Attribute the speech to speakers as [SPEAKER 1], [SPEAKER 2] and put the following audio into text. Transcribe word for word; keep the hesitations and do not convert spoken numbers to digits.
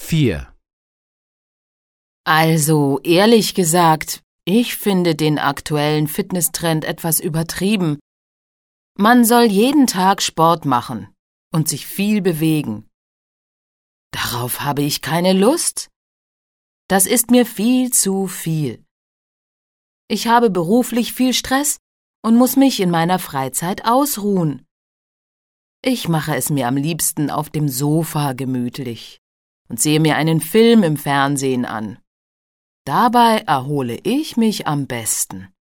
[SPEAKER 1] vier.
[SPEAKER 2] Also, ehrlich gesagt, ich finde den aktuellen Fitnesstrend etwas übertrieben. Man soll jeden Tag Sport machen und sich viel bewegen. Darauf habe ich keine Lust. Das ist mir viel zu viel. Ich habe beruflich viel Stress und muss mich in meiner Freizeit ausruhen. Ich mache es mir am liebsten auf dem Sofa gemütlich und sehe mir einen Film im Fernsehen an. Dabei erhole ich mich am besten.